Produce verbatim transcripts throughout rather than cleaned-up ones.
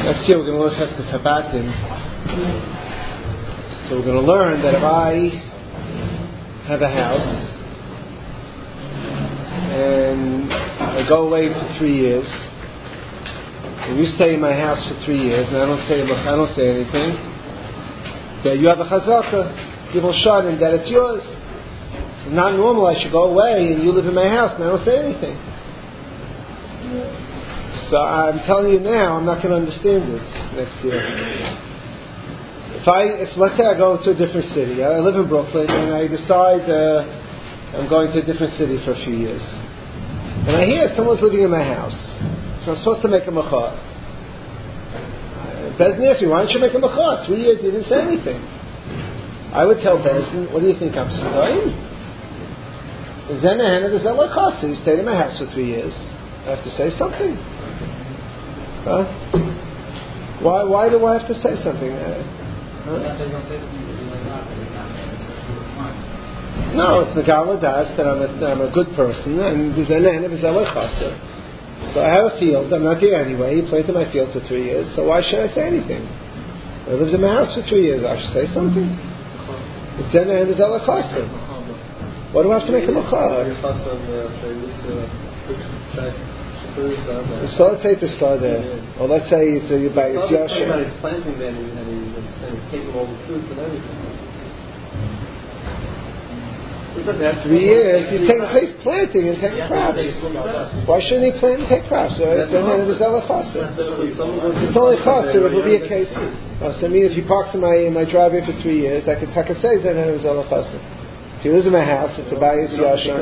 Next year we're going to learn Cheskes Habatim. So we're going to learn that if I have a house and I go away for three years, and you stay in my house for three years, and I don't say I don't say anything, that you have a chazaka, you will shut in that it's yours. It's not normal. I should go away and you live in my house and I don't say anything. So I'm telling you now, I'm not going to understand it next year. If I, if let's say I go to a different city, I live in Brooklyn, and I decide uh, I'm going to a different city for a few years, and I hear someone's living in my house, so I'm supposed to make a machar. Bezdin asked me, why don't you make a machar? Three years, you didn't say anything. I would tell Bezdin, what do you think I'm saying? Then you stayed in my house for three years. I have to say something. Huh? Why? Why do I have to say something? Uh, huh? No, it's Megala Das that I'm a, I'm a good person, and so I have a field. I'm not there anyway. You planted my field for three years, so why should I say anything? I lived in my house for three years. I should say something. It's Zena and Zela Chassid. Why do I have to make a machar? So let's say it's a sada, or let's say it's a by his yashin. He's planting then, and he's taking all the fruits and everything. Three years, he's taking place planting and taking crops. Why shouldn't he plant and take crops? So it's only chassid. It will be a case. Uh, so I mean, if he parks in my in my driveway for three years, I could take a say then it's all chassid. If he lives in my house, it's a by his yashin.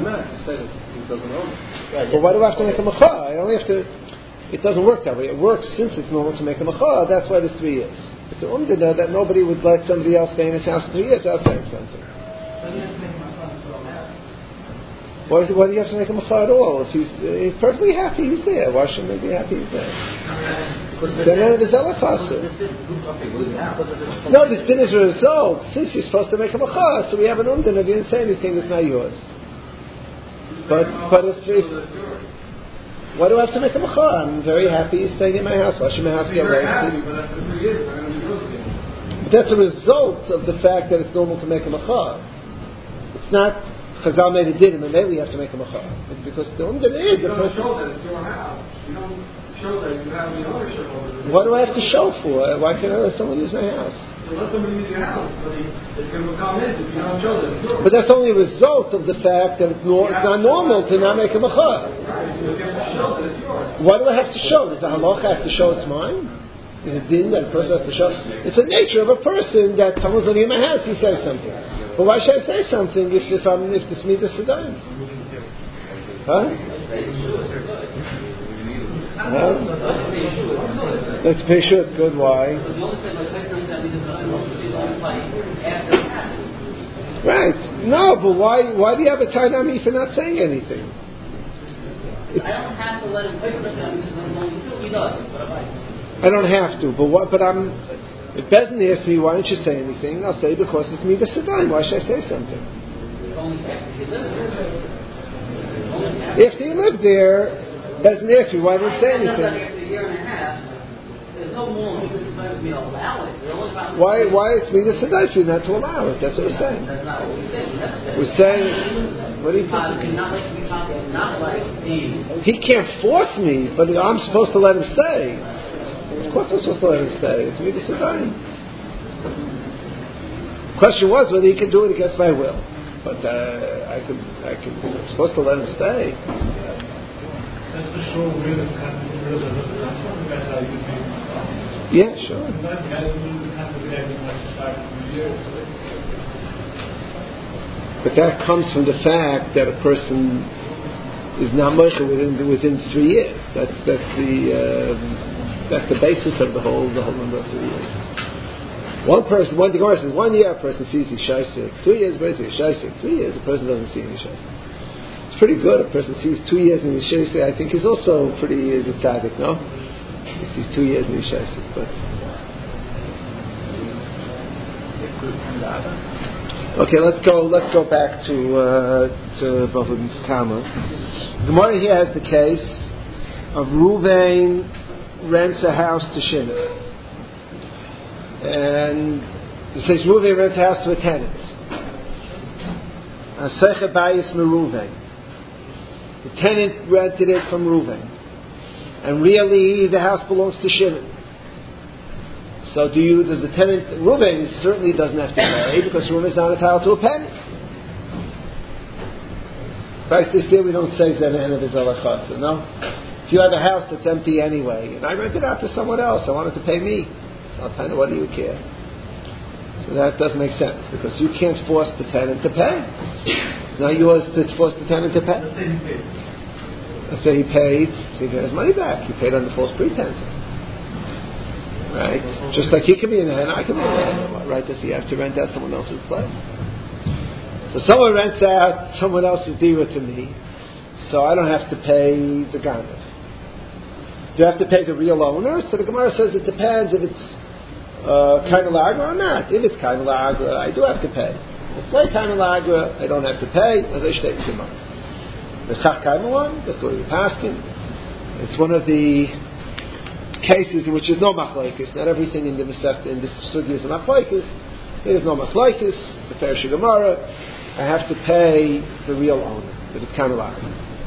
But why do I have to make a machar? I only have to. It doesn't work that way. It works since it's normal to make a machar. That's why there's three years. It's an umdina that nobody would let somebody else stay in his house for three years without saying something. Why, is it, why do you have to make a machar at all? If he's, uh, he's perfectly happy, he's there. Why shouldn't he be happy he's there? Then none of his other chassid. No, this din is a result. Since you're supposed to make a machar, so we have an umdina. If you didn't say anything, it's not yours. But but if, if why do I have to make a machar? I'm very happy he's staying in my house. Why should my house get arrested? But that's a result of the fact that it's normal to make a machar. It's not Chazal made a din and maybe you have to make a machar. It's because the umdin is the person. Show that it's your house. You don't show that you have the ownership over it. What do I have to show for? Why can't I let someone use my house? So let somebody use your house, but it's going to come in if you don't show that it's yours. But that's only a result of the fact that it's, nor- it's not normal to not make a machar. Right, so you have to show that it's yours. Why do I have to show? Does the halacha have to show it's mine? Is it din that a person has to show? It's the nature of a person that someone's living in my house, he says something. But why should I say something if, if I'm if this means a sedayim? Huh? Huh? Let's pay sure it's good. Why? Right. No, but why? Why do you have a tainami for not saying anything? It's, I don't have to let him pick it down because I'm going to. He does. But I I don't have to. But what? But I'm. If Bezdin asks me, why don't you say anything? I'll say because it's me the sedayim. Why should I say something? If you live there, Bezdin asks me, why didn't you say anything? After a year and a half, there's no more me the sedayim for me to allow it. Why? Why it's me the sedayim for you not to allow it? That's what we're saying. That's not what we're saying. We're saying, what do you think? Not like we talking, not like the. He can't force me, but I'm supposed to let him stay. Of course I'm supposed to let him stay. It's me to sit down. The question was whether he could do it against my will. But uh, I could, I could, I'm supposed to let him stay. Yeah, sure. But that comes from the fact that a person is not moicha within within three years. That's that's the uh, that's the basis of the whole the whole number of three years. One person, one the Gemara says, one year a person sees his shaisik. Two years basically shaisik. Three years a person doesn't see any shaisik. It's pretty good. A person sees two years in his shaisik. I think he's also pretty is a tzaddik, no? He sees two years in his shaisik, but. Okay, let's go. Let's go back to uh, to Bavud's Kama. The Gemara here has the case of Ruvain rents a house to Shimon. And he says Reuven rents a house to a tenant. Aseicha bayis mereuven. The tenant rented it from Reuven. And really the house belongs to Shimon. So do you, does the tenant, Reuven certainly doesn't have to pay because Reuven is not entitled to a penny. Christ this year we don't say Zenen of Izalachasa, no? If you have a house that's empty anyway, and I rent it out to someone else, I want it to pay me, I'll tell you, what do you care? So that doesn't make sense, because you can't force the tenant to pay. It's not yours to force the tenant to pay. Let's say he paid, so he got his money back. He paid under false pretense. Right? Just like he can be in the hand, I can be in the hand. What right does he have to rent out someone else's place? So someone rents out someone else's dira to me, so I don't have to pay the ganav. Do I have to pay the real owner? So the Gemara says it depends if it's uh, kind of lagra or not. If it's kind of lagra, I do have to pay. If it's like kind of lagra, I don't have to pay. As I state in Gemara. The chach kaima one, that's the way we paskin. It's one of the cases in which there's no machlokes. Not everything in the Masechta in this sugi is a machlokes. There's no machlokes. The Perish Gemara. I have to pay the real owner if it's kind of lagra.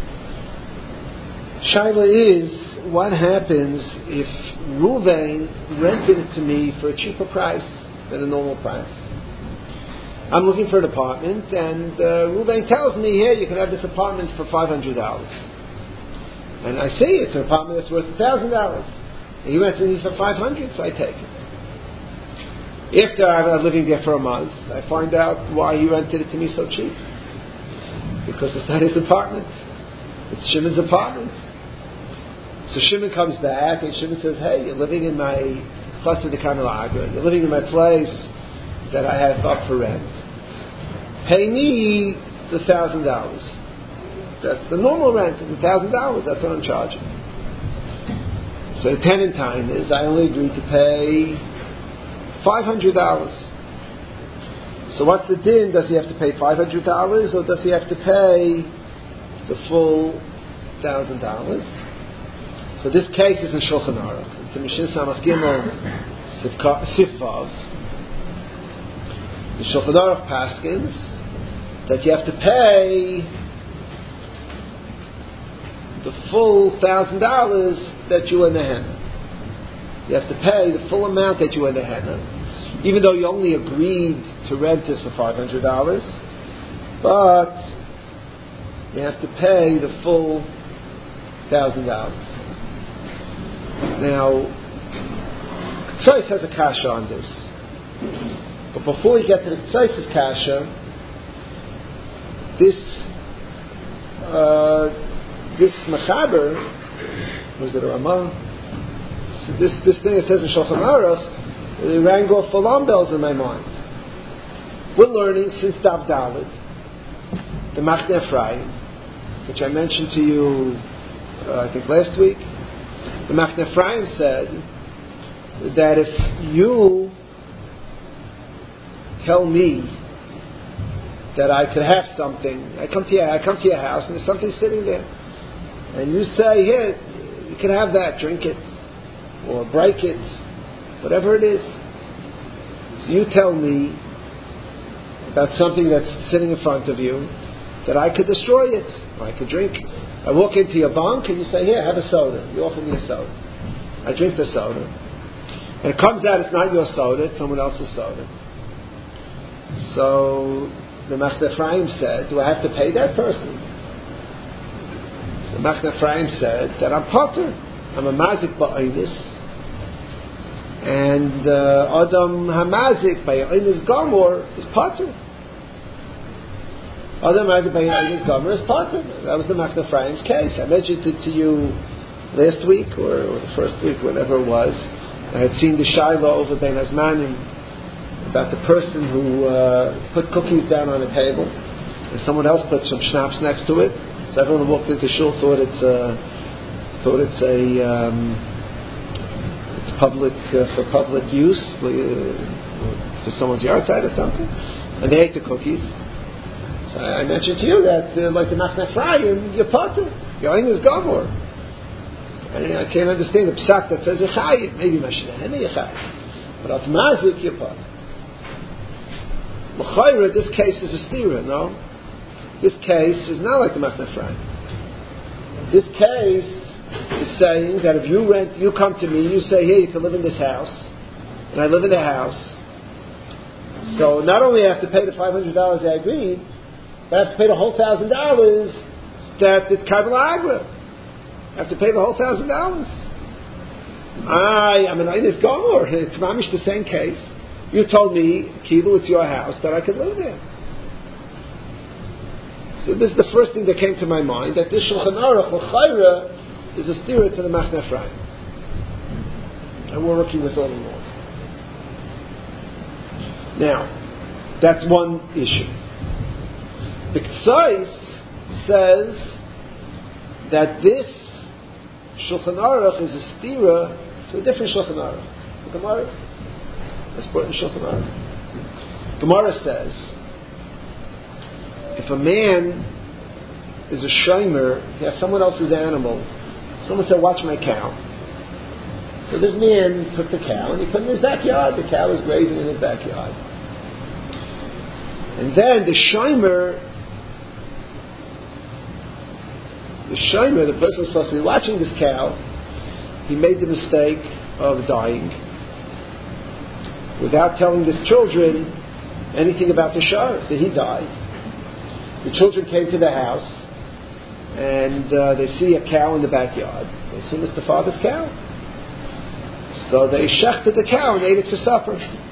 Shaila is, what happens if Reuven rented it to me for a cheaper price than a normal price? I'm looking for an apartment, and uh, Reuven tells me, here, you can have this apartment for five hundred dollars. And I see it's an apartment that's worth one thousand dollars. And he rents it me for five hundred dollars, so I take it. After I'm living there for a month, I find out why he rented it to me so cheap. Because it's not his apartment. It's Shimon's apartment. So Shimon comes back, and Shimon says, hey, you're living in my Chatzah de Kanalagra. You're living in my place that I have up for rent. Pay me the one thousand dollars. That's the normal rent, the one thousand dollars. That's what I'm charging. So the tenant time is, I only agreed to pay five hundred dollars. So what's the din? Does he have to pay five hundred dollars, or does he have to pay the full one thousand dollars? So this case is in Shulchan Aruch. It's in Mishin Samach Gimel Sifvav. The Shulchan Aruch paskins that you have to pay the full one thousand dollars that you were in the henna. You have to pay the full amount that you were in the henna, even though you only agreed to rent this for five hundred dollars, but you have to pay the full one thousand dollars. Now, Ktsois has a kasha on this. But before we get to the Ktsois' kasha, this uh, this Mechaber, was it a Ramah? So this, this thing that says in Shulchan Aruch, it rang off alarm bells in my mind. We're learning since Dav Dalet, the Machne Ephraim, which I mentioned to you, uh, I think last week. The Machne Ephraim said that if you tell me that I could have something, I come to your, I come to your house and there's something sitting there, and you say, here, you can have that, drink it, or break it, whatever it is. So you tell me about something that's sitting in front of you, that I could destroy it, or I could drink it. I walk into your bunk and you say, here, have a soda. You offer me a soda. I drink the soda. And it comes out it's not your soda, it's someone else's soda. So the Machne Ephraim said, do I have to pay that person? The Machne Ephraim said that I'm potter. I'm a mazik ba'onis. And uh, Adam hamazik ba'onis gamor is potter. Adam hamazik ba'onis gamor is potter. That was the Machne Ephraim's case. I mentioned it to you last week or, or the first week, whatever it was. I had seen the Shaila over Ben Azmanim about the person who uh, put cookies down on a table and someone else put some schnapps next to it. So everyone who walked into shul thought it's uh, thought it's a um, it's public uh, for public use uh, for someone's yard side or something, and they ate the cookies. So I mentioned to you that uh, like the Machne Ephraim, you're potter, your ain is gomor. I, I can't understand the psak that says Yechayim. Maybe Mashinahene Yechayim. But at Mazik, you're part. L'chayra, this case is a stira, no? This case is not like the Machne Ephraim. This case is saying that if you rent, you come to me, you say, hey, you can live in this house, and I live in the house, so not only I have to pay the five hundred dollars I agreed, but I have to pay the whole one thousand dollars that it's Kabbalah Agra. I have to pay the whole one thousand dollars. I, I'm an Einis Gomor. It's mamish the same case. You told me, Kilu, it's your house, that I could live there. So this is the first thing that came to my mind, that this Shulchan Aruch L'chayra is a stira to the Machne Ephraim. And we're working with all along. Now, that's one issue. The K'tzais says that this Shulchan Aruch is a stira to a different Shulchan Aruch. The Gemara, let's put it in Shulchan Aruch. Gemara says, if a man is a shomer, he has someone else's animal, someone said, watch my cow. So this man took the cow and he put it in his backyard. The cow is grazing in his backyard. And then the shomer, the shomer, the person who's supposed to be watching this cow, he made the mistake of dying without telling his children anything about the shor. So he died. The children came to the house and uh, they see a cow in the backyard. They assume it's the father's cow. So they shechted the cow and ate it for supper.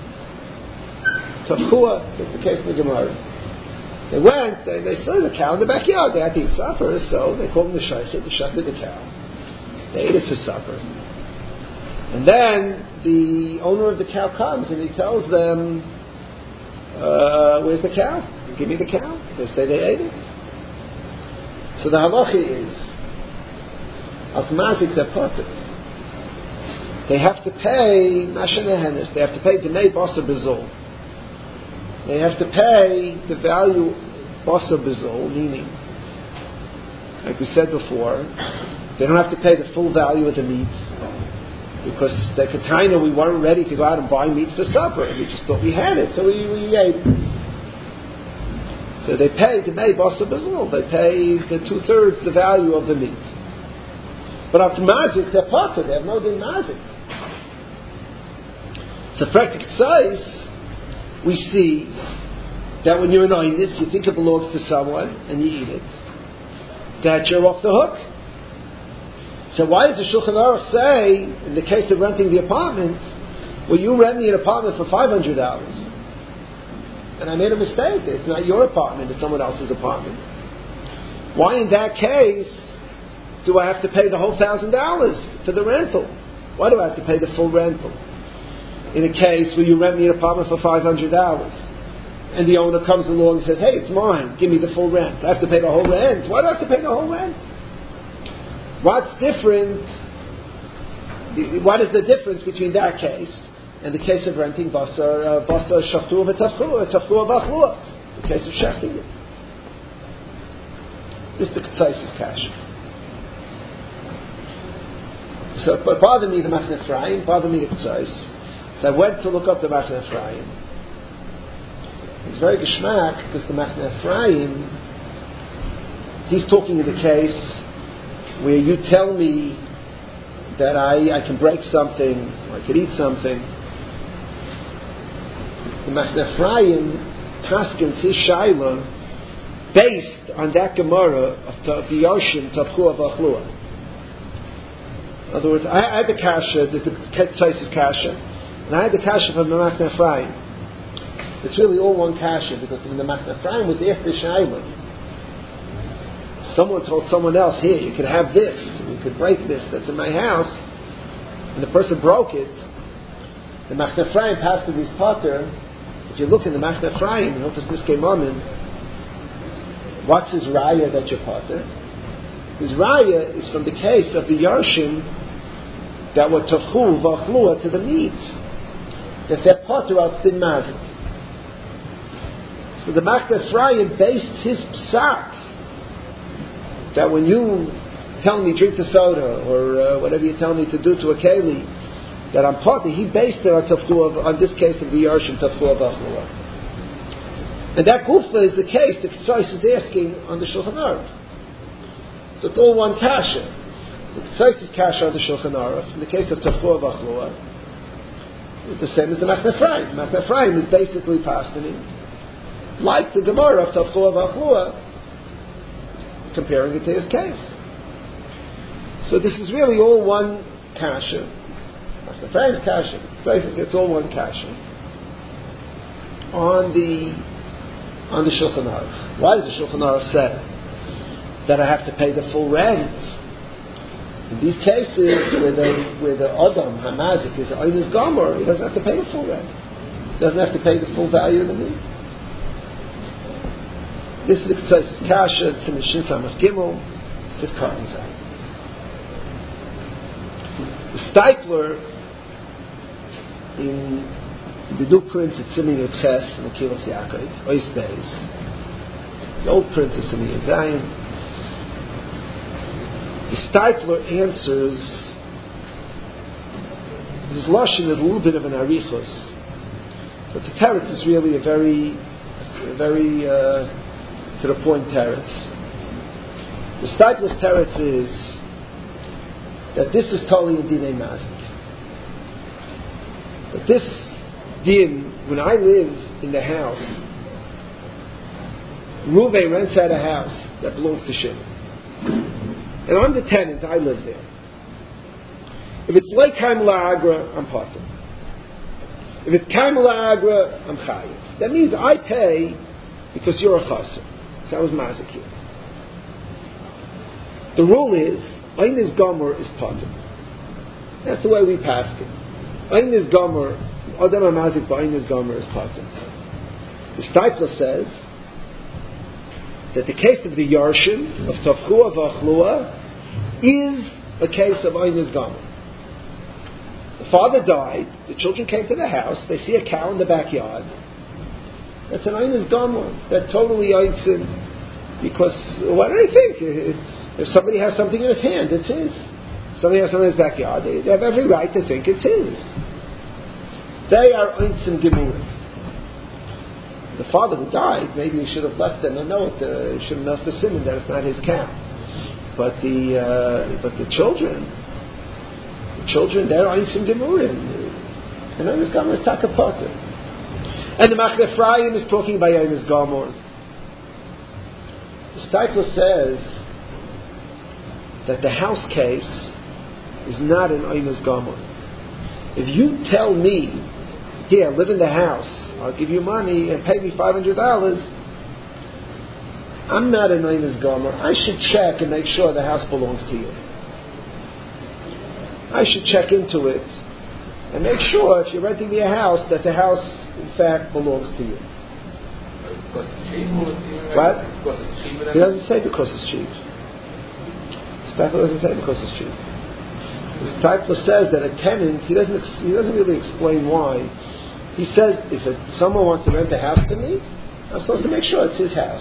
Tafkua, that's the case in the Gemara. They went, they, they saw the cow in the backyard. They had to eat supper, so they called them the shechted. They shechted the cow. They ate it for supper. And then the owner of the cow comes and he tells them, uh, where's the cow? Give me the cow. They say they ate it. So the halacha is, al mazik they're potter. They have to pay mashanehenes. They have to pay demei basa bezol. They have to pay the value basa bezol, meaning, like we said before, they don't have to pay the full value of the meat because the kataina we weren't ready to go out and buy meat for supper. We just thought we had it, so we, we ate it. So they pay the May Basa Bezul. They pay the two thirds the value of the meat. But after mazik, they're potter. They have no din mazik. So practical size, we see that when you're an Einis, you think it belongs to someone and you eat it, that you're off the hook. So why does the Shulchan Aruch say, in the case of renting the apartment, well, you rent me an apartment for five hundred dollars? And I made a mistake. It's not your apartment, it's someone else's apartment. Why in that case do I have to pay the whole thousand dollars for the rental? Why do I have to pay the full rental? In a case where you rent me an apartment for five hundred dollars and the owner comes along and says, hey, it's mine, give me the full rent. I have to pay the whole rent. Why do I have to pay the whole rent? What's different? What is the difference between that case and the case of renting basar, basar shachtua v'tafchua, tafchua v'achlua, the case of shechting it? This is the K'tzais cash. So, but bother me the Machne Ephraim, bother me the K'tzais. So I went to look up the Machne Ephraim. It's very geschmack because the Machne Ephraim, he's talking in the case where you tell me that I, I can break something, or I could eat something. The Machne Ephraim paskins his shaila based on that Gemara of the ocean Tafchua V'Achlua. In other words, I, I had the kasha, the K'tzais kasha, and I had the kasha from the Machne Ephraim. It's really all one kasha because when the Machne Ephraim was asked the shaila, someone told someone else, here, you could have this, you could break this, that's in my house, and the person broke it. The Machne Ephraim passed to his potter. If you look in the Machne Ephraim, Hilchos Niskei Mamon, what's his raya that you're potter? His raya is from the case of the Yarshim that were tafchu v'achlua to the meat, that they're potter al tzin mazik. So the Machne Ephraim based his psak that when you telling me drink the soda, or uh, whatever you're telling me to do to a keli, that I'm party, he based it on tafchua, on this case of the Yarshim tafchua v'achlua. And that gufa is the case the Ketzos is asking on the Shulchan Aruch. So it's all one kasha. The Ketzos is kasha on the Shulchan Aruch. In the case of tafchua v'achlua, it's the same as the Machne Ephraim. Machne Ephraim is basically pastaning, like the Gemara of tafchua v'achlua, comparing it to his case. So this is really all one kasha. Machne Ephraim's kasha. So I think it's all one kasha on the on the Shulchan Aruch. Why does the Shulchan Aruch say that I have to pay the full rent? In these cases where the where the Adam Hamazik is Einis Gomer, he doesn't have to pay the full rent. He doesn't have to pay the full value of the meat. This is the Ketzos kasha. It's in the Shin Samach Gimel. Sif Kartan Zay. The Steipler in the new print at Simin Yud Ches and the Kilos Yaakov, Ois Beis. The old print is Simin Yud Zayin. The Steipler answers his lashon is a little bit of an arichos, but the teretz is really a very, a very uh, to the point teretz. The Steipler's teretz is that this is totally a dinei mazik. That this din, when I live in the house, Reuven rents out a house that belongs to Shimon, and I'm the tenant. I live there. If it's like Kaim La'agra, I'm potter. If it's Kaim La'agra, I'm chayiv. That means I pay because you're a chaser. So I was mazik here. The rule is Einis Gomer is potter. That's the way we pass it. Einis Gomer, Adam HaMazik b'Einis Gomer is potter. The Steipler says that the case of the Yarshim of Tafchua v'Achlua is a case of Einis Gomer. The father died, the children came to the house, they see a cow in the backyard. That's an Einis Gomer. That totally eats him because what do they think? If somebody has something in his hand, it's his. If somebody has something in his backyard, they, they have every right to think it's his. They are Einsim Gemurim. The father who died, maybe he should have left them a note, uh, he should have left the simon that it's not his cow. But the uh, but the children, the children, they're Einsim Gemurim. And Einis Gomer is Takapata. And the Machne Ephraim is talking by Einis Gomer. The Steipler says that the house case is not an Einis Gomer. If you tell me, here, live in the house, I'll give you money and pay me five hundred dollars, I'm not an Einis Gomer. I should check and make sure the house belongs to you. I should check into it and make sure, if you're renting me a house, that the house, in fact, belongs to you. Because it's cheap? What? Because it's cheap? He doesn't say because it's cheap. Steipler doesn't say because it's cheap. The Steipler says that a tenant, he doesn't he doesn't really explain why. He says if it, someone wants to rent a house to me, I'm supposed to make sure it's his house.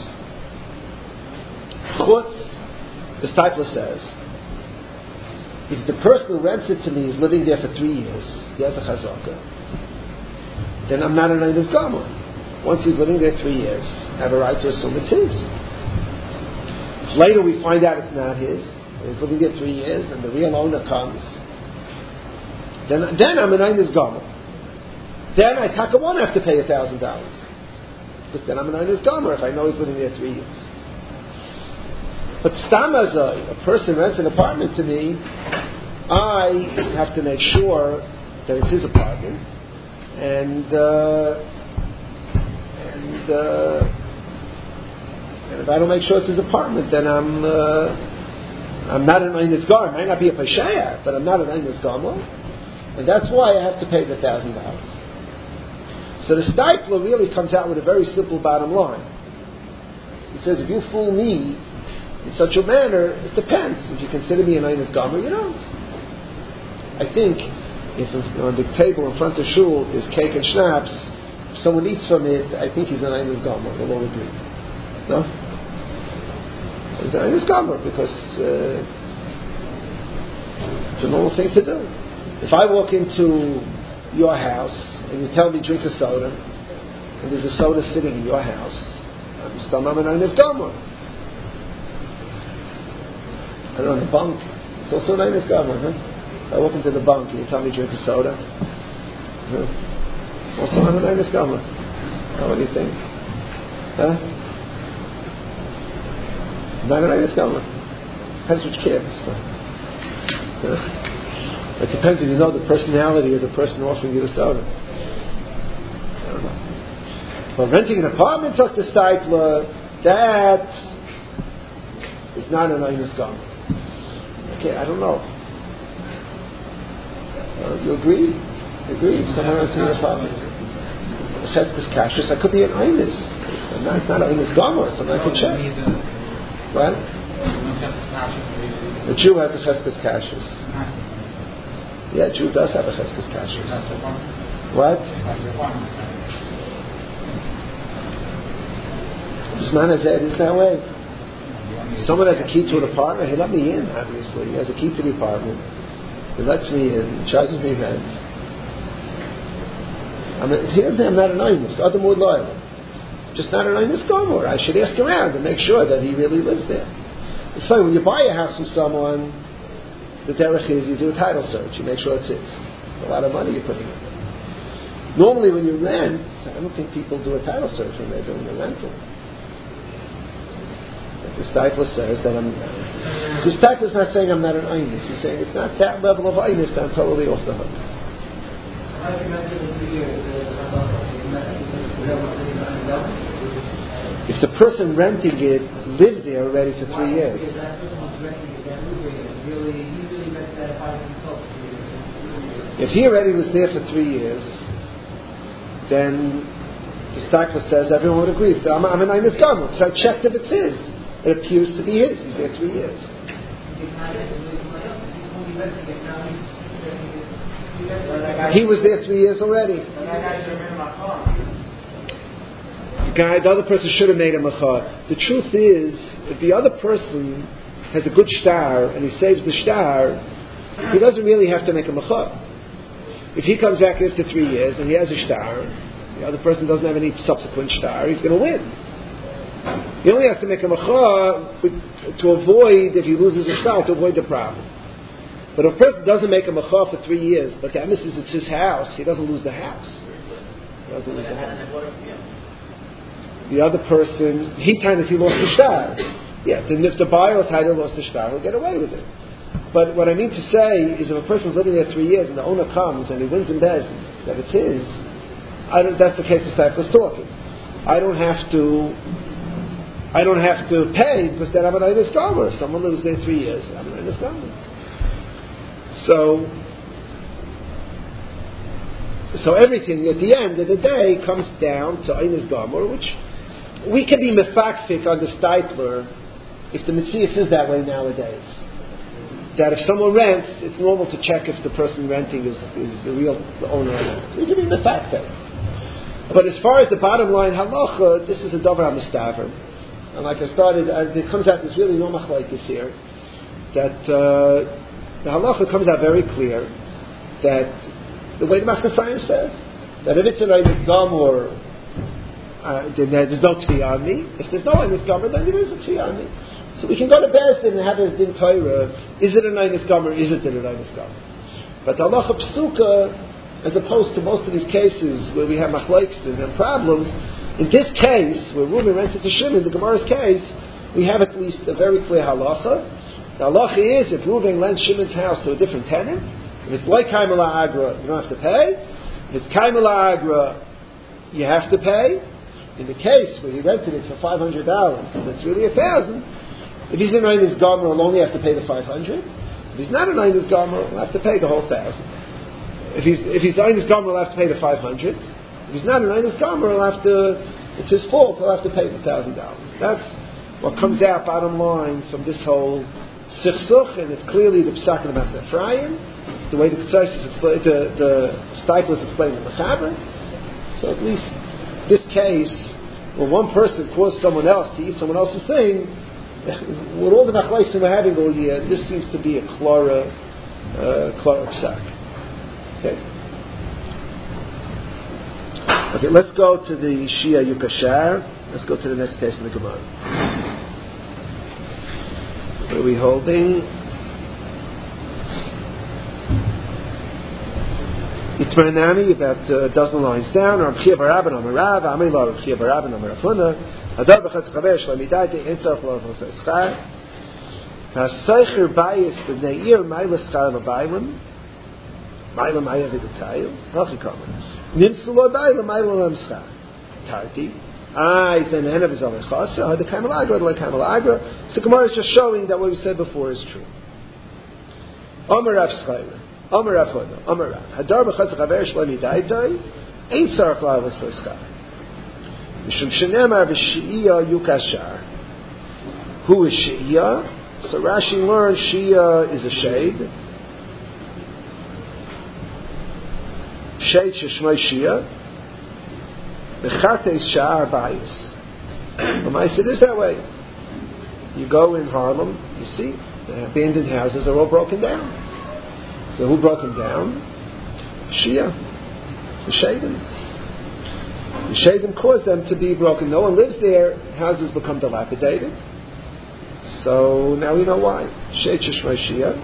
Chutz, the Steipler says, if the person who rents it to me is living there for three years, he has a chazaka, then I'm not an Einis Gomer. Once he's living there three years, I have a right to assume it's his. If later we find out it's not his, he's living there three years, and the real owner comes, then then I'm an Einis Gomer. Then I taka won't have to pay a thousand dollars, because then I'm an Einis Gomer if I know he's living there three years. But stam azai, a person rents an apartment to me, I have to make sure that it's his apartment, and uh, and uh, and if I don't make sure it's his apartment, then I'm uh, I'm not an Einis Gomer. I might not be a Pesheya, but I'm not an Einis Gomer, and that's why I have to pay the thousand dollars. So the Steipler really comes out with a very simple bottom line. He says, if you fool me in such a manner, it depends. If you consider me an Einis Gomer, you don't. I think if on the table in front of shul is cake and schnapps, if someone eats from it, I think he's an Einis Gomer. We'll all agree. No? He's an Einis Gomer because uh, It's a normal thing to do. If I walk into your house and you tell me drink a soda, and there's a soda sitting in your house, I'm still not an Einis Gomer. I don't know, the bunk, it's also an Einis Gomer, huh? If I walk into the bunk and you tell me drink a soda, huh? Also I'm an Einis Gomer. Now what do you think? Huh? Not an Einis Gomer. Depends which kid. Huh? It depends if you know the personality of the person offering you the soda. I don't know. But renting an apartment, talk to Steipler, that is not an Einis Gomer. Okay, I don't know. Uh, you agree? You agree? Someone renting an apartment. Cheskes Kashrus, that could be an Einis. Not, it's not an Einis Gomer, it's something I could check. What? The Jew has a Cheskes Kashrus. Yeah, Jew does have a Cheskes Kashrus. What? Bisman Hazed is that way. Someone has a key to an apartment, he let me in, obviously. He has a key to the apartment. He lets me in, he charges me rent. I mean, he doesn't say I'm not an Einis, Adam would loyal. Just not an Einis Gomer. I should ask around and make sure that he really lives there. It's funny, when you buy a house from someone, the derech is you do a title search, you make sure it's his. It's a lot of money you're putting in. Normally when you rent, I don't think people do a title search when they're doing a rental. The Steipler says that I'm... So Steipler's not saying I'm not an Einis. He's saying it's not that level of Einis that I'm totally off the hook. If the person renting it lived there already for three years. If he already was there for three years, then the Steipler says everyone would agree. So I'm, I'm an Einis Gomer. So I checked if it's his. It appears to be his. He's there three years. He was there three years already. The guy, the other person should have made a machar. The truth is, if the other person has a good star and he saves the star, he doesn't really have to make a machar. If he comes back after three years and he has a star, the other person doesn't have any subsequent star, he's going to win. He only has to make a machar to avoid, if he loses a star, to avoid the problem. But if a person doesn't make a machar for three years, but the emes is it's his house, he doesn't lose the house. He doesn't lose the house. The other person, he kind of he lost the star. Yeah, then if the buyer or title lost the star, he'll get away with it. But what I mean to say is, if a person's living there three years and the owner comes and he wins in Beis Din that it's his, I don't, that's the case of Steipler's talking. I don't have to. I don't have to pay because then I'm an Einis Gomer. Someone lives there three years, I'm an Einis Gomer. So, so everything at the end of the day comes down to Einis Gomer, which we can be mefakfik on the Steipler if the Metzius is that way nowadays. That if someone rents, it's normal to check if the person renting is, is the real owner or not. We can be mefakfik. But as far as the bottom line halacha, this is a davar hamistaver. And like I started, uh, it comes out, there's really no machlokes here, that uh, the halacha comes out very clear that the way the Maskeh Ephraim says, that if it's an Einis Gomer, uh, then there's no tefillah on me. If there's no Einis Gomer, then there is a tefillah on me. So we can go to Beis Din and have Beis Din Torah, is it an Einis Gomer, is it an Einis Gomer? But the halacha psuka, as opposed to most of these cases where we have machlokes and problems, in this case, where Reuben rented to Shimon, in the Gemara's case, we have at least a very clear halacha. The halacha is, if Reuben lends Shimon's house to a different tenant, if it's like Kaimel Agra, you don't have to pay. If it's Kaimel Agra, you have to pay. In the case where he rented it for five hundred dollars, and it's really a thousand, if he's an Einis Gomer, he'll only have to pay the five hundred. If he's not an Einis Gomer, he'll have to pay the whole thousand. If he's if he's Einis Gomer, he'll have to pay the five hundred. If he's not an Einis Gomer, he'll have to, it's his fault, he'll have to pay the thousand dollars. That's what comes out, bottom line, from this whole Sichsuch, and it's clearly the Psak of the Maskeh Ephraim. It's the way the Ksais the, the Steipler is explaining the Mechaber. So at least this case, where one person caused someone else to eat someone else's thing, with all the machlokes we're having all year, this seems to be a clara Klarok Sak. Okay. Okay, let's go to the Shia Yukashar. Let's go to the next case in the Gemara. What are we holding? Itmanami, about a dozen lines down, or Chia Barabin on Rav, Amila, Chia Barabin on Rafuna, Adar Bachatz Chaver, Shlamidai, Entzach, Lo, Schar, Hasaycher Bayis, the Neir, Maila Schar, Labailim, Maila Maya Vidatayu, Hachikama, Nimsulo Baila, Maila Lam Schar, Tarti, Ah, then Enav is Alechasa, the Kamalagra, the Kamalagra. So Gemara is just showing that what we said before is true. Omer Rav Schailer. Omer Rav Hoda, Omer Rav. Hadar b'chatz chaver shlemi daitoi, ain't tzarech la'avos l'skar. Mishum shenemar v'shi'iyah yukashar. Who is Shi'iyah? So Rashi learns Shi'iyah is a shade. Shade sheshmai Shi'iyah. Mechate is sha'ar bayis. L'maisa it is that way. You go in Harlem, you see, the abandoned houses are all broken down. So who broke them down? Shia. The Shadim. The Shadim caused them to be broken. No one lives there. Houses become dilapidated. So now we know why. Shed Shishmai Shia.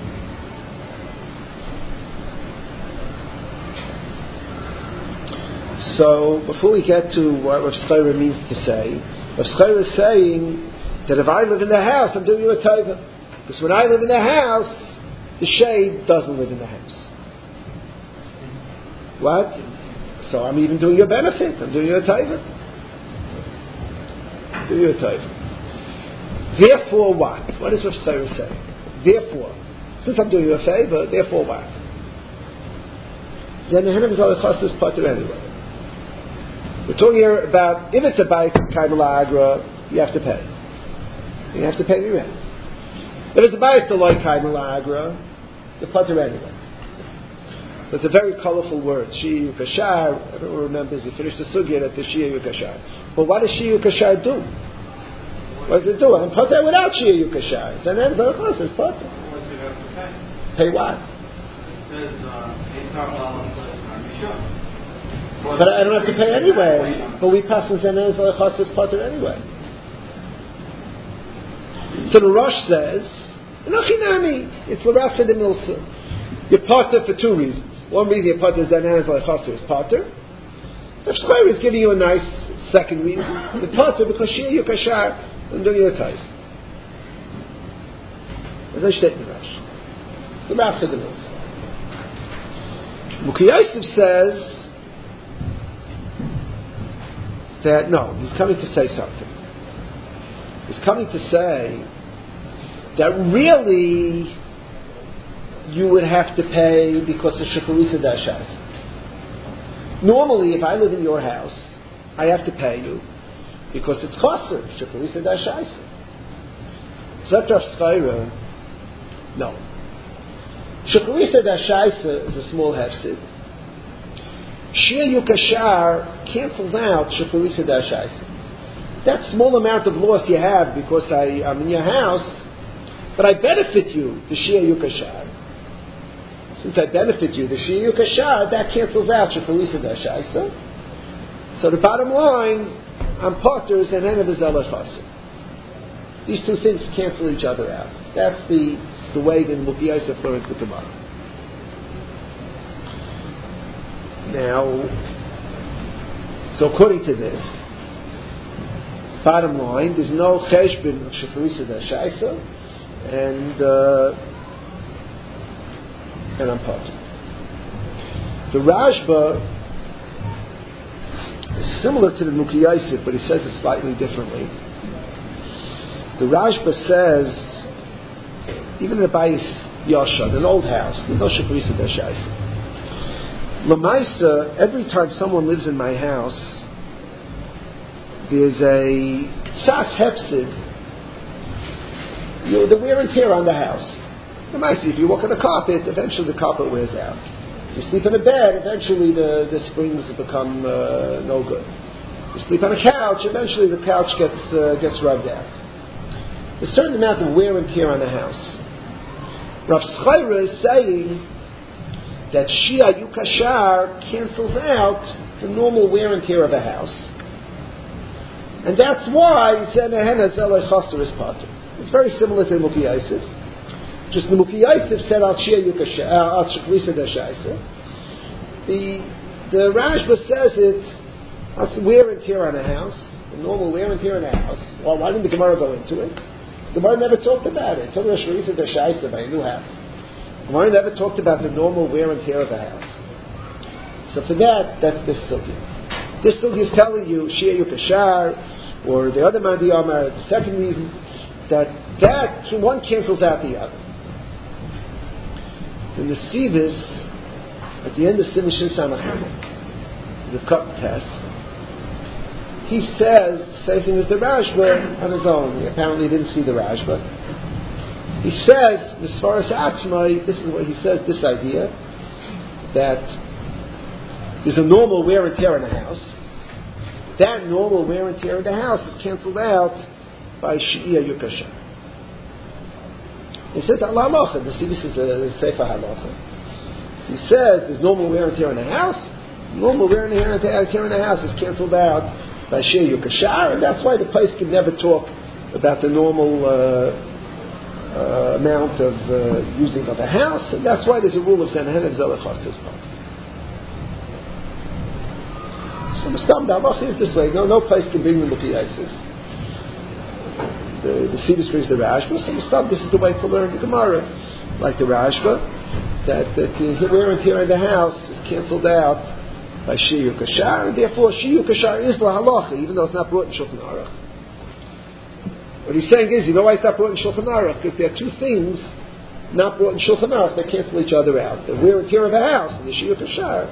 So before we get to what Rav Schairer means to say, Rav Schairer is saying that if I live in the house, I'm doing you a taiva. Because when I live in the house, the shade doesn't live in the house. What? So I'm even doing you a benefit. I'm doing you a taiva. Doing you a taiva. Therefore what? What does Rav Schairer say? Therefore, since I'm doing you a favor, therefore what? Then the Henem Zalachas is potter anyway. We're talking here about, if it's a bike Kaimala Agra, you have to pay. You have to pay me rent. If it's a bike to like Kaimala Agra, you're potter anyway. It's a very colorful word. Shiyu Kashar, everyone remembers, he finished the sugya at the Shiyu Kashar. But what does Shiyu Kashar do? What does it do? I'm potter without Shiyu Kashar. Then there's no cost, it's potter. Pay what? It says, uh, but I don't have to pay anyway. But we pass on Zenan Zalachas as potter anyway. So the Rosh says, Nachinami, it's L'Rafka de Milsa. You're potter for two reasons. One reason you're potter is Zenan Zalachas is potter. Rav Schairer is giving you a nice second reason. You're potter because Shia Yukashar and doing you a tais. As I state in the Rosh. L'Rafka de Milsa. Muki Yosef says that no, he's coming to say something. He's coming to say that really you would have to pay because of Shekulisa Dashas. Normally, if I live in your house, I have to pay you because it's Chaser, Shekulisa Dashas. So that's Rav Schairer. No. Shekulisa Dashas is a small hefsid. Shia Yukashar cancels out Shekulisa Dashas. That small amount of loss you have because I, I'm in your house, but I benefit you, the Shia Yukashar. Since I benefit you, the Shia Yukashar, that cancels out Shekulisa Dashas. So the bottom line, I'm potters and Enav is Elachasa. These two things cancel each other out. That's the, the way that Muki Yosef learns the Gemara. Now, so according to this, bottom line, there's no cheshbon of Shekulisa Dashaisa, and uh, and I'm potter. The Rashba is similar to the Muki Yosef, but he says it slightly differently. The Rashba says, even in the Bayis Yashan, an old house, there's no Shekulisa Dashaisa. Lamaisa, every time someone lives in my house, there's a sas hefsid, you know, the wear and tear on the house. Lamaisa, if you walk on a carpet, eventually the carpet wears out. You sleep in a bed, eventually the, the springs become uh, no good. You sleep on a couch, eventually the couch gets uh, gets rubbed out. There's a certain amount of wear and tear on the house. Rav Schreira is saying that Shia Yukashar cancels out the normal wear and tear of a house. And that's why he said Nehena Zelei Chaser is Pater. It's very similar to Muki Yosef. Just the Muki Yosef said Al Shia Yukashar, Al Shekrisa Deshaisa. The the Rashba says it, that's wear and tear on a house, the normal wear and tear on a house. Well, why didn't the Gemara go into it? The Gemara never talked about it. It told us Shekrisa Deshaisa by a new house. The Gemara never talked about the normal wear and tear of a house. So for that, that's this sugi. This sugi is telling you Shia Yukashar, or the other Mandi Amar. The second reason that that one cancels out the other. The Nesivis at the end of Siman Shin Samachem, the cup test, he says the same thing as the Rashba on his own. He apparently didn't see the Rashba. He says, as far as Atzmai, this is what he says, this idea, that there's a normal wear and tear in a house. That normal wear and tear in the house is cancelled out by Shia Yukasha. He says that halacha. The Sivus is a sefer halacha. So he says there's normal wear and tear in the house. Normal wear and tear in the house is cancelled out by Shia Yukasha, and that's why the place can never talk about the normal uh, uh, amount of uh, using of a house, and that's why there's a rule of Zenen and Zelachastis. So the halacha is this way. No, no place can bring the Muki Yosef. The the Sivus brings the Rashba. So Mustab, this is the way to learn the Gemara, like the Rashba, that that the wear and tear in the house is cancelled out by Shia Yukashar, and therefore Shia Yukashar is la halacha, even though it's not brought in Shulchan Aruch. What he's saying is, you know why it's not brought in Shulchan Aruch? Because there are two things not brought in Shulchan Aruch that cancel each other out: the wear and tear of a house and the Shia Yukashar.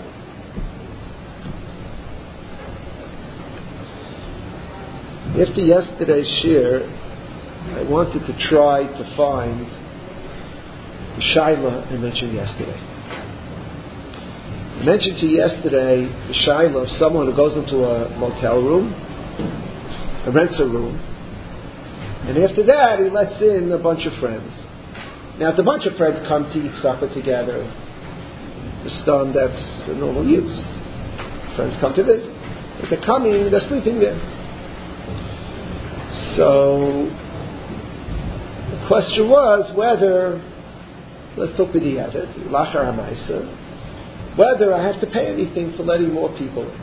After yesterday's shir, I wanted to try to find the shaila I mentioned yesterday. I mentioned to you yesterday the shaila of someone who goes into a motel room, and rents a room, and after that he lets in a bunch of friends. Now, if the bunch of friends come to eat supper together, the stun, that's the normal use. Friends come to visit. If they're coming, they're sleeping there. So the question was whether, let's talk with the Yavit, Lachar HaMaisa, whether I have to pay anything for letting more people in.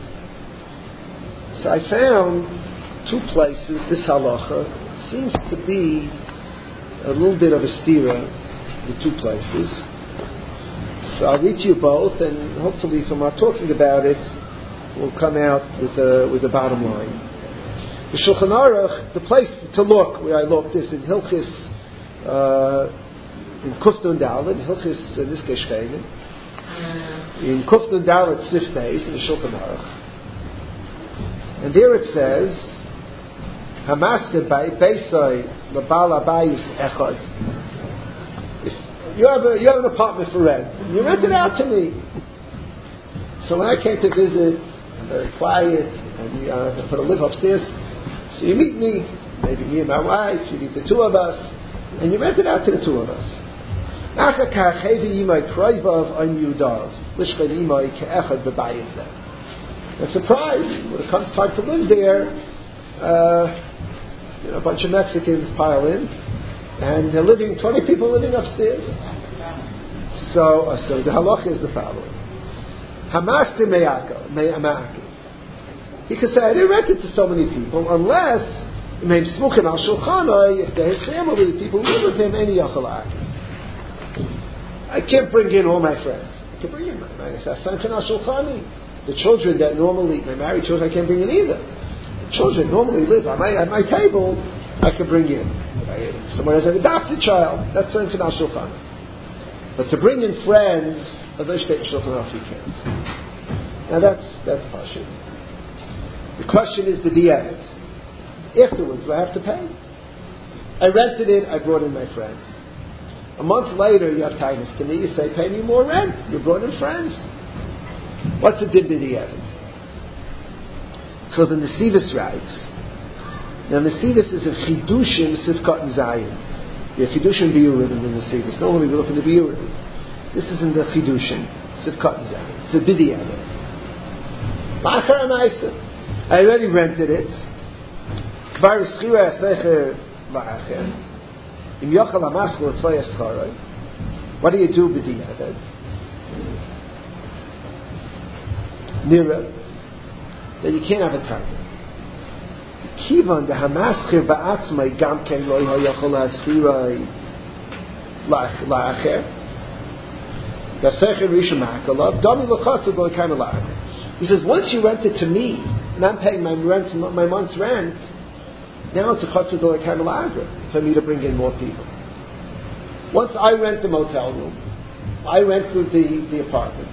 So I found two places, this halacha seems to be a little bit of a stira, the two places. So I'll read to you both, and hopefully from our talking about it, we'll come out with the, with the bottom line. The Shulchan Aruch, the place to look where I looked is in Hilchis, uh, in Kuftun Dalet, in Hilchis Niskei Shchenim, in Kuftun Dalet Sif Beis, in the Shulchan Aruch. And there it says, Hamasta Beisai Labal Abayis Echad. If you have, a, you have an apartment for rent, you rent it out to me. So when I came to visit, I'm very quiet, and uh, I put a live upstairs. So you meet me, maybe me and my wife, you meet the two of us, and you rent it out to the two of us. A surprise, when it comes time to live there, uh, you know, a bunch of Mexicans pile in, and they're living, twenty people living upstairs. So, uh, so the halacha is the following. Hamaste meyaka, meyamaki. He could say, I didn't rent it to so many people, unless, if they're his family, people live with him, any yachalaki. I can't bring in all my friends. I can bring in my, my the children that normally, my married children, I can't bring in either. The children normally live on my, at my table, I can bring in. If someone has an adopted child, that's something for shulchan. But to bring in friends, as I state in shulchan, you can't. Now that's, that's partial. The question is the diet. Afterwards, do I have to pay? I rented it, I brought in my friends. A month later, you have kindness to me, you say, pay me more rent. You brought in friends. What's the din diet? So the Nesivis writes. Now Nesivis is a chidushim sifkat and zayin. The Chidushin Biyurim in the Nesivis. Normally we look in the Biyurim. This is in the Chidushin. It's a Kotnzah. It's a Bidiyah. I already rented it. Kvar Schira Secher La'acher. Im Yochel HaMaskul Tzvay Escharoi. What do you do Bidiyah? Nira. That you can't have a target. Kivan the Hamaschir Ba'atzmai Gam Ken Loi HaYochel HaSchiroi La'acher. The Secher Rishon Ma'akalav Dami L'chotzu Loi Kaim La'acher. He says, once you rent it to me, and I'm paying my rent, my month's rent, now it's a chotzer d'olei kaim la'agra for me to bring in more people. Once I rent the motel room, I rent the, the apartment.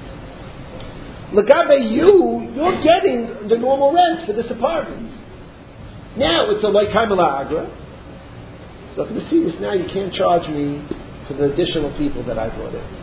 L'gabe you, you're getting the normal rent for this apartment. Now it's a d'olei kaim la'agra. So if you see this now, you can't charge me for the additional people that I brought in.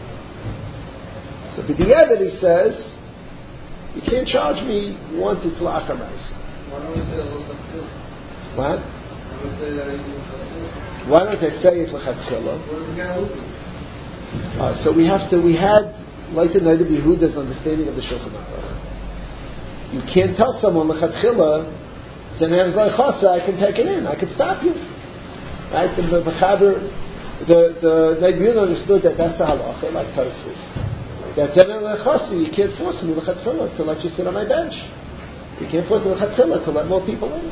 So b'di'evet he says, you can't charge me once it's la'achar ma'aseh. Why don't we say that it's l'chadchila? What? Why don't we say that it's l'chadchila? Why don't they say it's l'chadchila? What is the guy looking? Uh, so we have to. We had like the Neidah Yehuda's understanding of the Shulchan Aruch. You can't tell someone l'chadchila. Then there's like chasa. I can take it in. I can stop you. Right? The the Mechaber, the the Neidah Yehuda understood that that's the halacha, like Tosfos. That then you can't force me l'chatchila to let you sit on my bench. You can't force me l'chatchila to let more people in.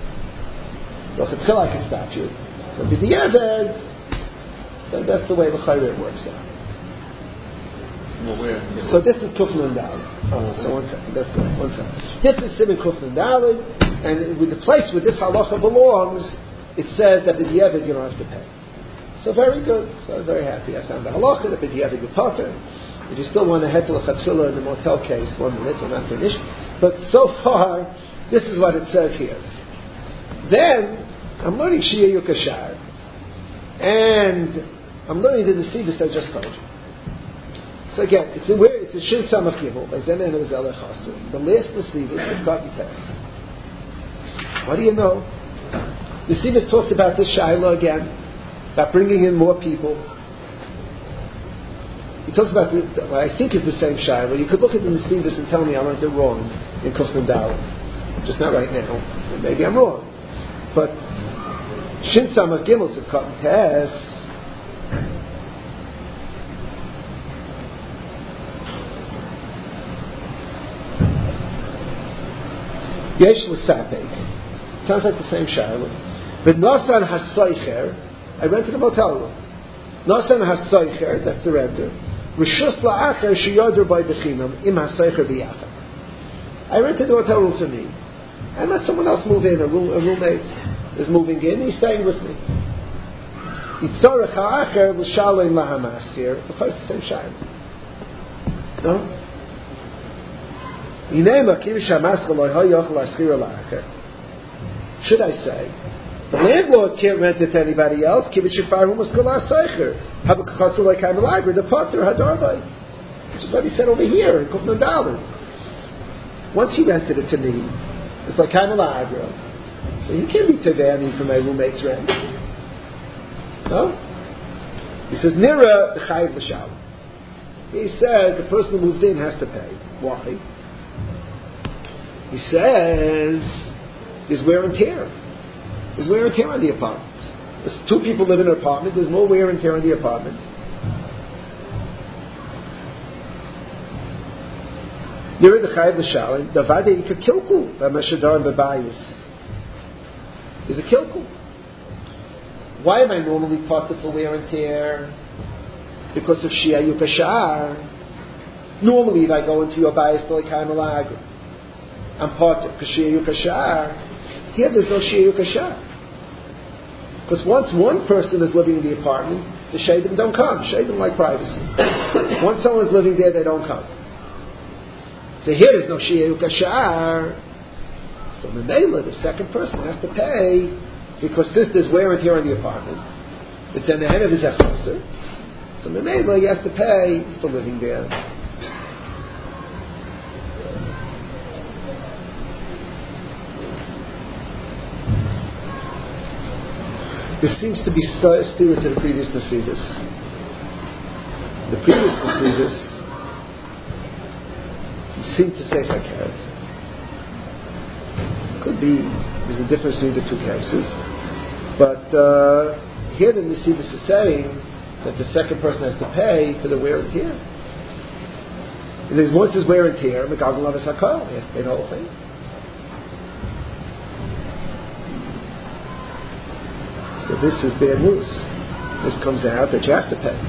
So l'chatchila I can stop you. But b'di'evet, then that's the way the chayre works out. Well, where? So this is Kufnan Daled. Oh, so one second, that's good. One second. This is Siman Kufnan Daled, and with the place where this halacha belongs, it says that b'di'evet you don't have to pay. So very good. So I'm very happy. I found the halacha that b'di'evet you potter. If you still want to head to l'chatchila in the motel case, one minute, we're not finished. But so far, this is what it says here. Then, I'm learning Shia Yukashar. And I'm learning the Nesivis I just told you. So again, it's a weird, it's a Shin Samach Gimel, by Zena and Zela Chaser. The last Nesivis is Kati Tes. What do you know? Nesivis talks about this Shaila again, about bringing in more people. He talks about the, what I think is the same Shaila. You could look at the Nesivis and tell me I learned it wrong in Kufnan Daled. Just not right now. Maybe I'm wrong. But Shin Samach Gimel said Kati Tes. Yesh l'sapek. Sounds like the same Shaila. But Nosan Hasoicher, I rented a motel room. Nosan Hasoicher, that's the renter. Rishus la'acher sheyoder by bechinam im hasoicher biyachad. I rented a hotel room for me. I let someone else move in. A, room, a roommate is moving in. He's staying with me. Yitzorech ha'acher l'shalom lahamaskir. Because it's the same Shaila. No. Should I say, the landlord can't rent it to anybody else? Which is what he said over here in Kufnan Daled. Once he rented it to me, it's like Kaim La'agra. So he can't be Tevani for my roommate's rent. No? He says, Nira Chayiv L'Shalom. He said the person who moved in has to pay. Why? He says there's wear and tear. There's wear and tear on the apartment. There's two people live in an apartment. There's more wear and tear on the apartment. You're the chayiv l'shalim. Davade ikar kilku b'meshadar b'bayis. There's a kilku. Why am I normally parted for wear and tear? Because of shia yukashar. Normally, if I go into your bayis to l'kaim alagr, I'm part of Kashia Yukashar. Here there's no Shia Yukashar. Because once one person is living in the apartment, the Shadim don't come. Shadim like privacy. Once someone's living there, they don't come. So here there's no Shia Yukashar. So Memela, the second person, has to pay because since there's wear and tear on the apartment, it's in the hand of his echosser. So Memela, he has to pay for living there. There seems to be st- steer to the previous Nesidus. The previous Nesidus seem to say Chakaret. Could be there's a difference between the two cases, but uh, here the Nesidus is saying that the second person has to pay for the wear and tear. And there's once his wear and tear, Megagal Lavis Hakol, he has to pay the whole thing. So this is bad news. This comes out that you have to pay.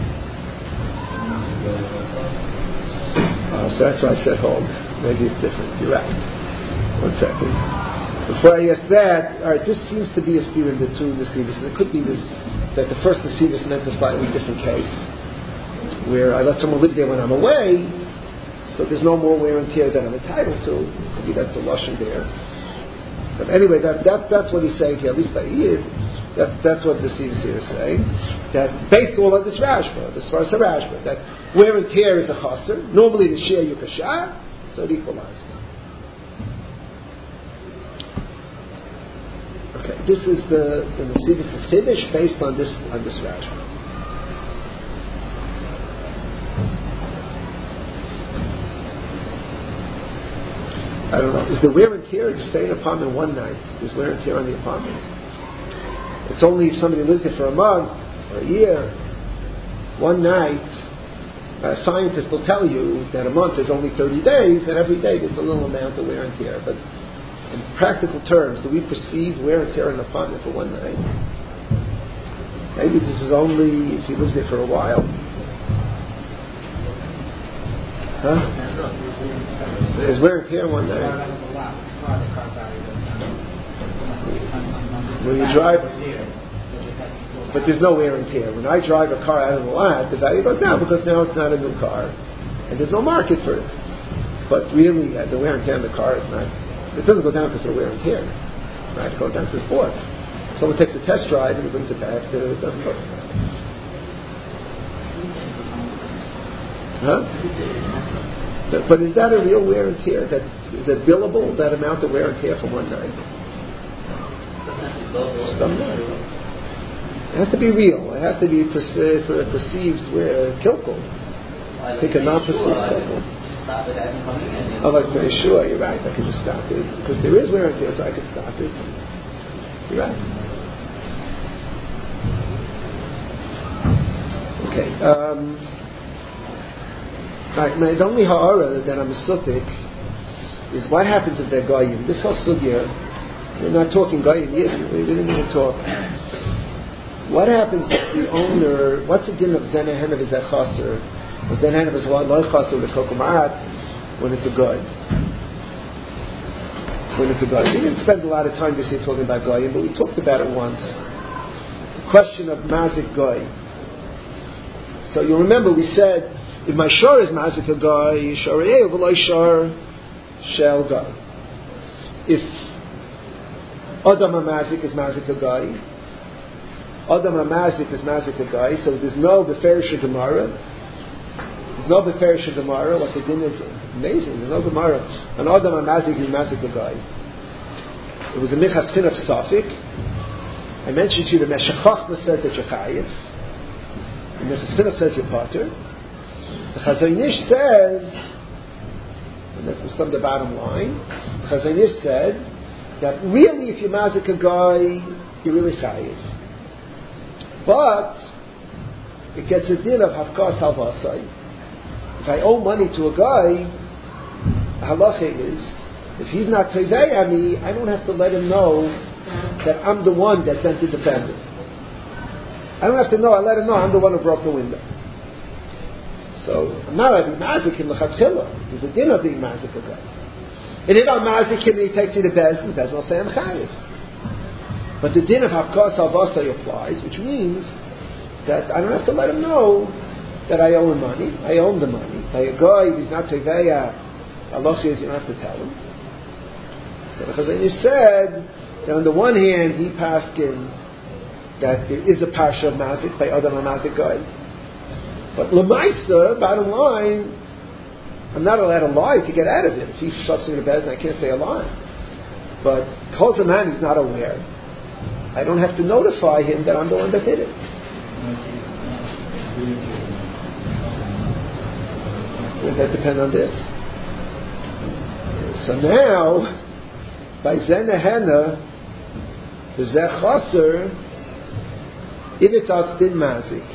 Uh, so that's why I said hold. Maybe it's different. You're right. One second. Before I ask that, all right, this seems to be a steer in the two Nesidus. And it could be this, that the first Nesidus meant a slightly different case, where I let someone live there when I'm away, so there's no more wear and tear that I'm entitled to. Maybe that's the Lashon there. But anyway, that, that that's what he's saying here, at least by Yid. That, that's what the Nesidus here is saying. That based all on this Rashba, as far as the Rashba, that wear and tear is a chaser. Normally the share yukashah, so it equalizes. Okay, this is the the Nesidus is finished based on this on this Rashba. I don't know. Is the wear and tear you stay in an apartment one night? Is wear and tear on the apartment? It's only if somebody lives there for a month or a year. One night, a scientist will tell you that a month is only thirty days, and every day there's a little amount of wear and tear. But in practical terms, do we perceive wear and tear in an apartment for one night? Maybe this is only if he lives there for a while. Huh? There's wear and tear one night. When you drive, but there's no wear and tear. When I drive a car out of the lot, the value goes down because now it's not a new car, and there's no market for it. But really, uh, the wear and tear on the car is not. It doesn't go down because of the wear and tear, right? It goes down to sport. Someone takes a test drive and he brings it back. It doesn't go. Huh? But, but is that a real wear and tear? That is it billable? That amount of wear and tear for one night? It has to be real. It has to be perce- for a perceived wear kilkel. I think a non-perceived kilkel. Oh, like for sure, you're right. I can just stop it because there is wear and tear, so I can stop it. You're right. Okay. Um, right. Now, the only ha'ara that I'm a sufik is what happens if they're goyim. This whole sugya. We're not talking goyim yet. We didn't even talk. What happens if the owner? What's the din of zenahenav is a chaser? Zenahenav is what lo chaser the kokomat when it's a goy. When it's a goy. We didn't spend a lot of time this year talking about goyim, but we talked about it once. The question of mazik goy. So you remember we said if my shor is mazik a goy, shorei v'lo shor shel goy. If Adam HaMazik is Mazik a guy. Adam HaMazik is Mazik a guy. So there's no Beferish Gemara. There's no Beferish Gemara. What the din is amazing. There's no Gemara. And Adam HaMazik is Mazik a guy. It was a Michasin of Safik. I mentioned to you the Meshech Chochmah says that you're Chayiv. The Michasin says you're Potter. The Chazon Ish says, and that's just the bottom line. The Chazon Ish said that really, if you mazik a guy, you're really chayiv. But it gets a din of hafkas halvasai. If I owe money to a guy, the halacha is, if he's not tovei ami, I don't have to let him know that I'm the one that sent to defend him. I don't have to know. I let him know I'm the one who broke the window. So I'm not going to be mazik him l'chatchila. There's a din of being mazik a guy. And if I'm mazik him and he takes you to Bezdin, the Bezdin will say I'm chayiv. But the din of hafkas halvasai applies, which means that I don't have to let him know that I owe him money. I owe him the money. By a guy, if he's not teveya, Allah says you don't have to tell him. So the Chazon Ish said that on the one hand, he paskin that there is a parsha of mazik by Adam HaMazik guy. But l'maisa, bottom line, I'm not allowed to lie to get out of it. If he shoves me to bed, I can't say a lie. But Kol Zaman, he's not aware. I don't have to notify him that I'm the one that did it. Would that depend on this? So now, by Zenahena, the Zeh Chaser, if it's Atzdin Mazik,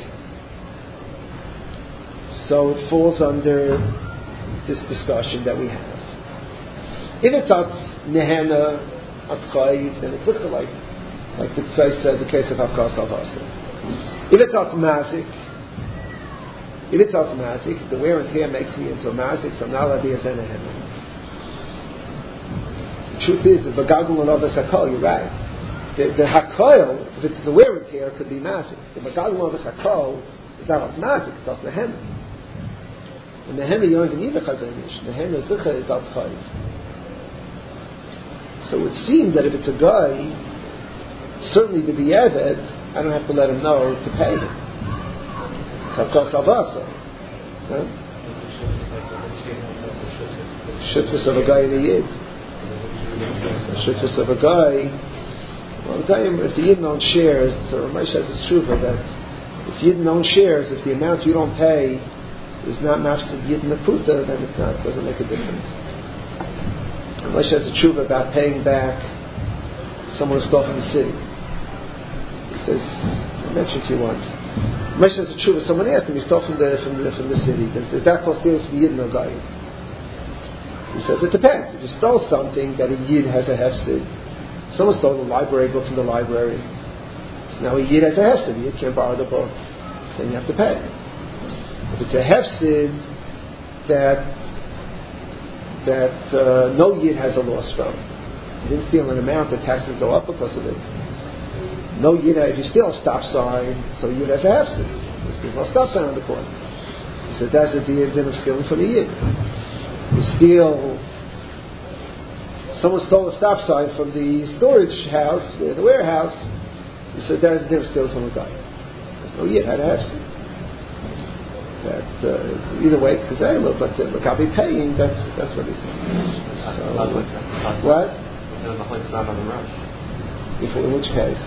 so it falls under this discussion that we have. If it's Atz Nehena, Atz Chayiv, then it's like, like the Tzai says, the case of Hafkas Al-Hasa. If it's Atz Mazik, if it's Atz Mazik, the wear and tear makes me into a Mazik, so I'm not allowed to be a Zenahena. The truth is, the V'gagul and Ovas HaKol, you're right. The, the Hakoil, if it's the wear and tear, it could be Mazik. The V'gagul and Ovas HaKol is not Atz Mazik, it's Atz Nehena. And Nehena, you don't even need a Chazanish. Nehena Zicha is Atz Chayiv. So it would seem that if it's a guy, certainly the B'diavad, I don't have to let him know to pay him. Hafkas Al-Hasa. Shutfus of a guy in a Yid. Shutfus of a guy. Well, the guy, if the Yid owns shares, so Ramesh has his tshuva that if Yid owns shares, if the amount you don't pay is not mafsid Yid Nakuta, then it's not, doesn't make a difference. Ramesh has a tshuva about paying back someone who stole from the city. He says, I mentioned to you once. Ramesh has a tshuva. Someone asked him, he stole from the from the, from the city. Does, is that called stealing from Yid or guy? He says it depends. If you stole something that a Yid has a hefsid, someone stole a library book from the library. So now a Yid has a hefsid. A Yid can't borrow the book. Then you have to pay. If it's a hefsid that that uh, no Yid has a loss from, you didn't steal an amount that taxes go up because of it. No Yid, if you steal a stop sign, so Yid has a hefsid. There's no stop sign on the corner. So that's a din of stealing from a Yid. You steal, someone stole a stop sign from the storage house, the warehouse, so that's a din of stealing from a guy. No Yid had a hefsid. That uh, either way, it's Kazayla, but uh, look, I'll be paying. That's that's what he says. So, what? If, in which case?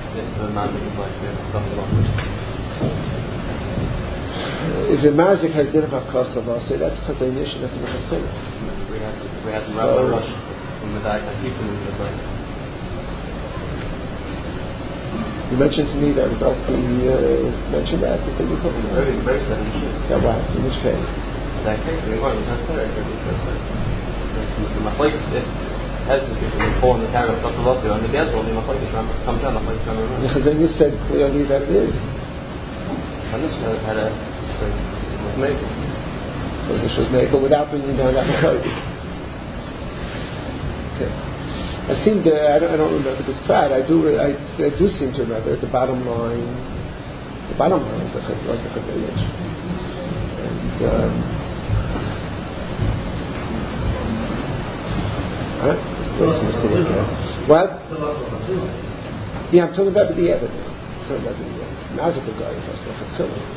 If the mazik has din of Hafkas Al-Hasa, that's Chazaynish and that's Mechatzina. We had we had Rabbi Rush from the Daik Hakifim in the brain. You mentioned to me that about the uh, mentioned that the thing you talking about. Very very sad. Yeah, right. In which case? That case, we want to transfer it. The Machlokes, if as the people they fall in the carrot of Hafkas Al-Hasa, and the Bezel, the Machlokes comes down, Machlokes come around. The Chazaynish said clearly that it is. And this had a was made. Because this was made, but without bringing down that Machlokes. Okay. I seem to, I don't, I don't remember this part. I do, I, I do seem to remember the bottom line. The bottom line is the like the Chazaynish. And um, huh? What? Yeah, I'm talking about the Evid now. I'm talking about the Mazik guy. That's the Chatzillah.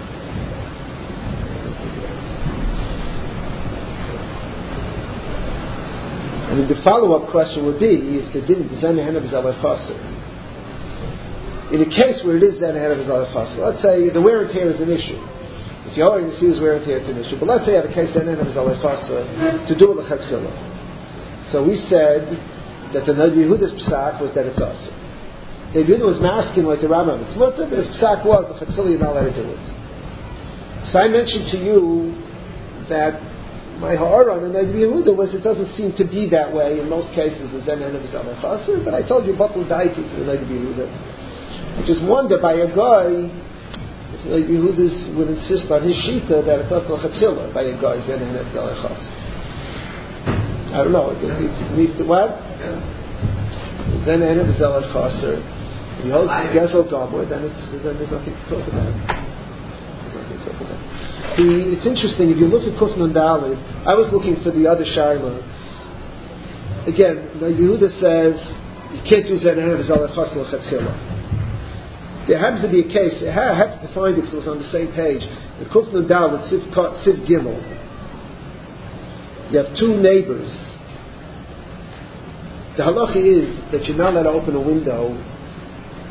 I mean, the follow-up question would be if the din is Zenahena B'Zalei Chaser. In a case where it is Zenahena B'Zalei Chaser, let's say the wear and tear is an issue. If you're already see wear and tear, it's an issue. But let's say you have a case Zenahena B'Zalei Chaser to do with the Chatzillah. So we said that the Nabi Yehuda's psak was that it's Aser. The Nabi Yehuda was masking like the Rambam. It's mutter, but his psak was the Chatzillah you're not allowed to do it. So I mentioned to you that my ha'ara on the Nabi Yehuda was it doesn't seem to be that way in most cases the Zenahena B'Zalei Chaser, but I told you Batul Daiti to the Nabi Yehuda. I just wonder by a guy if the Nabi Yehuda would insist on his shita that it's Asal Chatzillah by a guy Zenahena B'Zalei Chaser. I don't know. It, it, it needs to what? Zenahena B'Zalei Chaser. If he holds Gezel Gomor, then it's then there's nothing to talk about. There's nothing to talk about. The, it's interesting, if you look at Kuf Nun Daled, I was looking for the other Shaila. Again, the Yehuda says, you can't do Zenahena B'Zalei Chaser L'Chatchila. There happens to be a case, I happened to find it, so it was on the same page, in Kuf Nun Daled, Siv, Siv Gimel. You have two neighbors. The halacha is that you're not allowed to open a window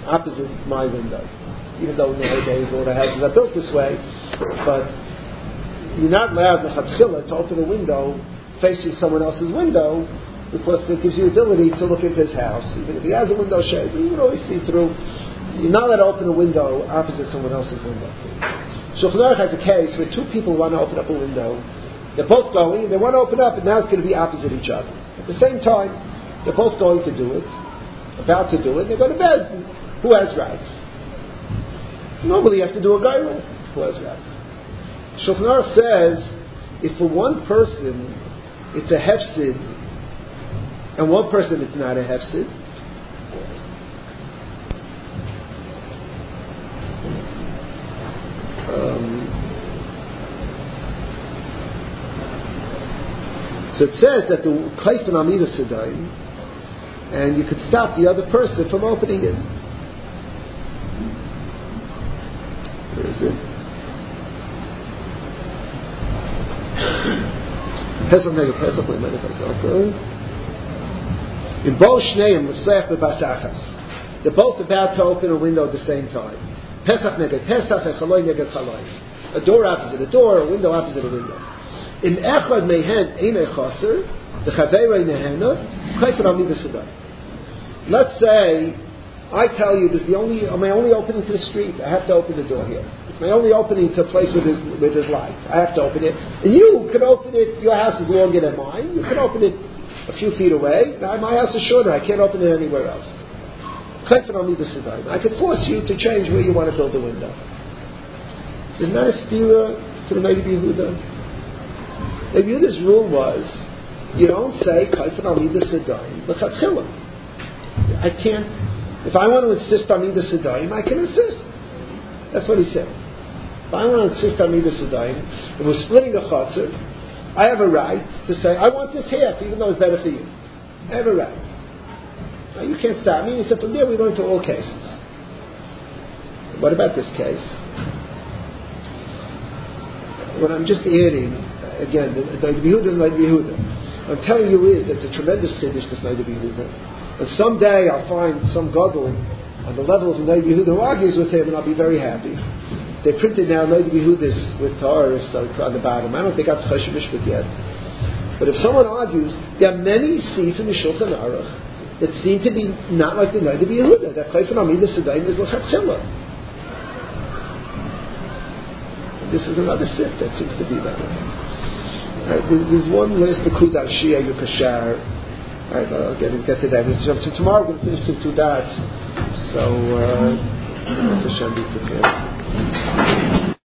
opposite my window. Even though nowadays all the houses are built this way, but you're not allowed l'chatchila to open a window facing someone else's window, because it gives you the ability to look into his house. Even if he has a window shade, you can always see through. You're not allowed to open a window opposite someone else's window. Shulchan Aruch has a case where two people want to open up a window. They're both going, they want to open up, and now it's going to be opposite each other. At the same time, they're both going to do it, about to do it, they're going to bed. Who has rights? Normally you have to do a gairah. Who has rights? Shulchan Aruch says, if for one person it's a hefsid, and one person it's not a hefsid, um, so it says that the kaifan amida sedayim, and you could stop the other person from opening it. Where is it? Pesach nega Pesach le'menech hazaka. In both shneim l'sech b'basachas, they're both about to open a window at the same time. Pesach nega Pesach, echaloi nega chaloi. A door opposite a door, a window opposite a window. In echad mehen ein chaser, the chaverei nehena kaifan amida sedayim. Let's say I tell you this is the only my only opening to the street. I have to open the door here. It's my only opening to a place with his with his light. I have to open it. And you can open it. Your house is longer than mine. You can open it a few feet away. Now my house is shorter. I can't open it anywhere else. I could force you to change where you want to build the window. Isn't that a stira to the Rabbi Yehuda? Rabbi Yehuda's rule was you don't say kaifan amida sedayim l'chatchila. I can't. If I want to insist on Midas Sedayim, I can insist. That's what he said. If I want to insist on Midas Sedayim, and we're splitting a chutzner, I have a right to say, I want this half, even though it's better for you. I have a right. Now, you can't stop me. He said, from there we go into all cases. What about this case? What I'm just adding, again, the Rabbi Yehuda is Rabbi Yehuda. What I'm telling you is, it's a tremendous chiddush, this Rabbi Yehuda. And someday I'll find some gadol on the level of Rabbi Yehuda who argues with him, and I'll be very happy. They printed now Rabbi Yehuda's with Torah so on the bottom. I don't think I've Choshen Mishpat yet. But if someone argues, there are many sif in the Shulchan Aruch that seem to be not like the Rabbi Yehuda. That kaifan amida sedayim is l'chatchila. This is another sif that seems to be that way. Right, there's one last Nekuda Shia Yukashar. Alright, I'll get, get to that. So tomorrow we're going to finish the two dots. So, uh, Hashem be prepared.